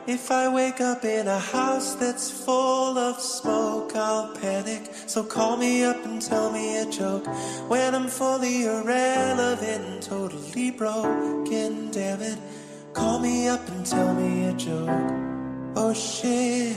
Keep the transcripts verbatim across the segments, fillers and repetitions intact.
If I wake up in a house that's full of smoke, I'll panic. So call me up and tell me a joke. When I'm fully irrelevant, totally broken, damn it. Call me up and tell me a joke. Oh shit,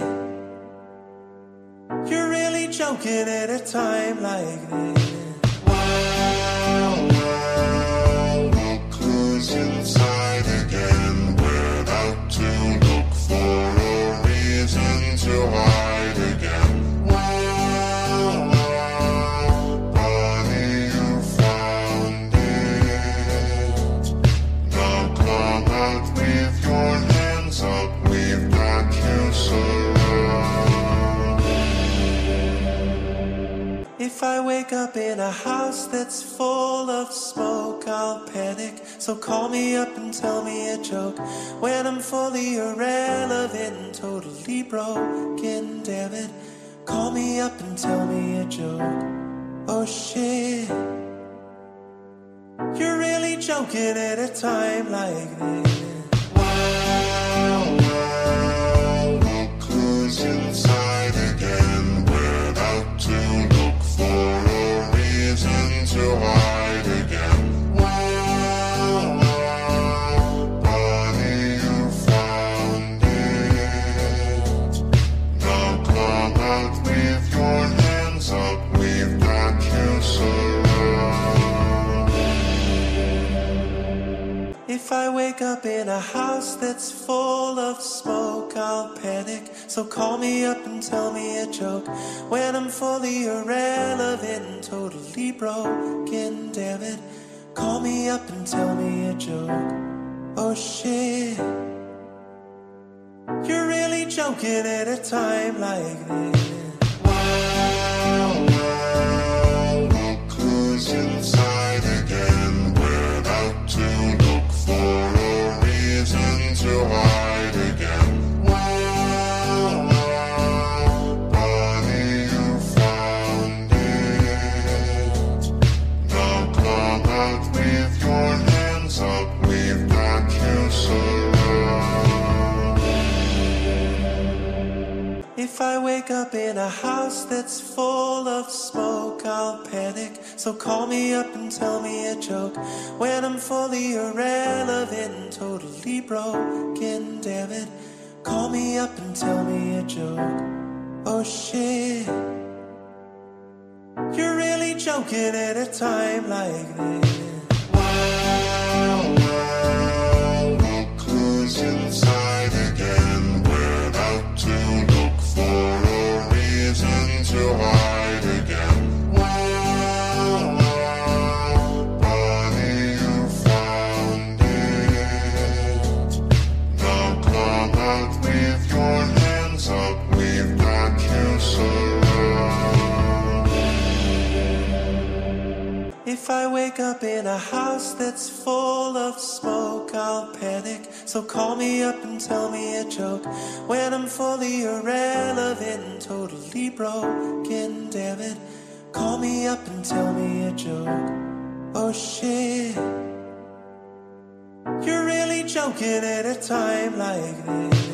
you're really joking at a time like this. Wow, wow, look who's inside again. We're out to look for a reason to hide again. Wow, wow, buddy, you found it. Now come out with your hands up. We've got you surrounded. If I wake up in a house that's full of smoke, I'll panic. So call me up and tell me a joke. When I'm fully irrelevant, totally broken, damn it. Call me up and tell me a joke. Oh shit, you're really joking at a time like this. Wow, wow, look who's inside again. We're out to look for a reason to hide again. Wow, wow, buddy, you found it. Now come out with your hands up. We've got you surrounded. If I wake up in a house that's full of smoke, I'll panic. So call me up and tell me a joke. When I'm fully irrelevant, totally broken, damn it. Call me up and tell me a joke. Oh shit, you're really joking at a time like this. Wow, wow, look who's inside again. We're out to look for a reason to hide again. Wow, wow, buddy, you found it. Now come out with your hands up. We've got you surrounded. If I wake up in a house that's full of smoke, I'll panic. So call me up and tell me a joke. When I'm fully irrelevant, totally broken, damn it. Call me up and tell me a joke. Oh shit, you're really joking at a time like this. Wow, wow, look who's inside again. We're out to look for a reason to hide again. Wow, wow, buddy, you found it. Now come out with your hands up. We've got you surrounded. If I wake up in a house that's full of smoke, I'll panic. So call me up and tell me a joke. When I'm fully irrelevant, totally broken, damn it. Call me up and tell me a joke. Oh shit, you're really joking at a time like this.